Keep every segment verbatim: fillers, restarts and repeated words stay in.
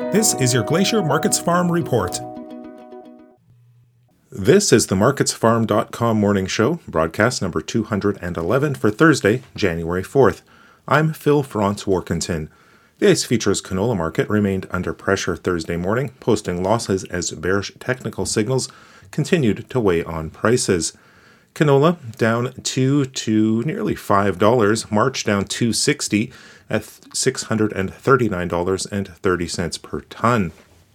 This is your Glacier Markets Farm Report. This is the markets farm dot com morning show, broadcast number two hundred eleven for Thursday, January fourth. I'm Phil Franz-Warkentin. The ICE Futures canola market remained under pressure Thursday morning, posting losses as bearish technical signals continued to weigh on prices. Canola down two to nearly five dollars, March down two dollars and sixty cents at six hundred thirty-nine dollars and thirty cents per ton.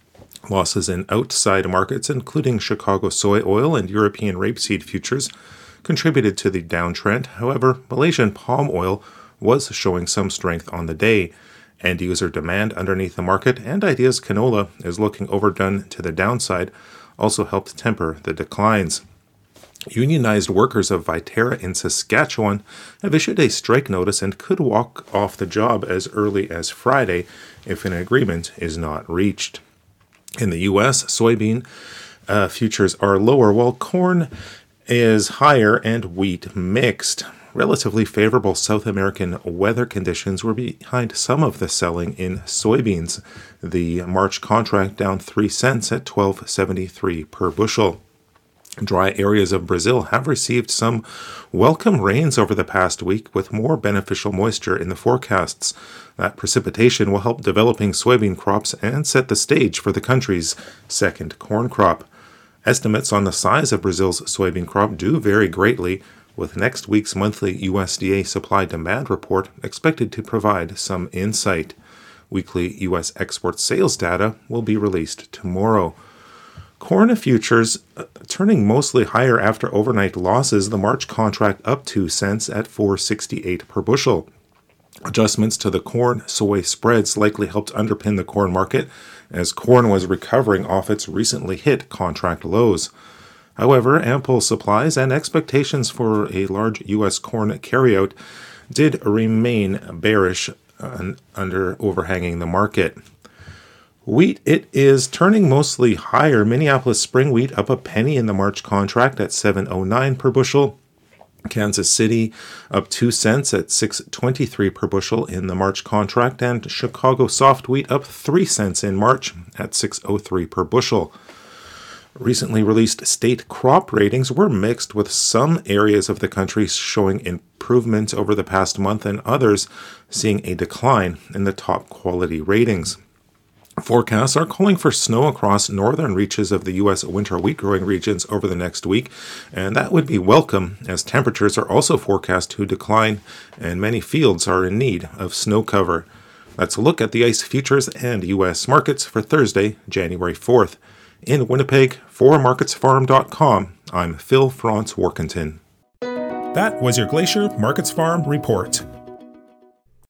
Losses in outside markets, including Chicago soy oil and European rapeseed futures, contributed to the downtrend. However, Malaysian palm oil was showing some strength on the day. End-user demand underneath the market and Ideas canola is looking overdone to the downside, also helped temper the declines. Unionized workers of Viterra in Saskatchewan have issued a strike notice and could walk off the job as early as Friday if an agreement is not reached. In the U S, soybean uh, futures are lower while corn is higher and wheat mixed. Relatively favorable South American weather conditions were behind some of the selling in soybeans. The March contract down three cents at twelve seventy-three per bushel. Dry areas of Brazil have received some welcome rains over the past week with more beneficial moisture in the forecasts. That precipitation will help developing soybean crops and set the stage for the country's second corn crop. Estimates on the size of Brazil's soybean crop do vary greatly, with next week's monthly U S D A supply-demand report expected to provide some insight. Weekly U S export sales data will be released tomorrow. Corn futures uh, turning mostly higher after overnight losses, the March contract up two cents at four dollars and sixty-eight cents per bushel. Adjustments to the corn-soy spreads likely helped underpin the corn market as corn was recovering off its recently hit contract lows. However, ample supplies and expectations for a large U S corn carryout did remain bearish uh, under overhanging the market. Wheat, it is turning mostly higher. Minneapolis spring wheat up a penny in the March contract at seven oh nine per bushel. Kansas City up two cents at six twenty-three per bushel in the March contract, and Chicago soft wheat up three cents in March at six oh three per bushel. Recently released state crop ratings were mixed, with some areas of the country showing improvement over the past month and others seeing a decline in the top quality ratings. Forecasts are calling for snow across northern reaches of the U S winter wheat growing regions over the next week, and that would be welcome as temperatures are also forecast to decline and many fields are in need of snow cover. Let's look at the ICE futures and U S markets for Thursday, January fourth. In Winnipeg, for markets farm dot com, I'm Phil Franz-Warkentin. That was your Glacier Markets Farm Report.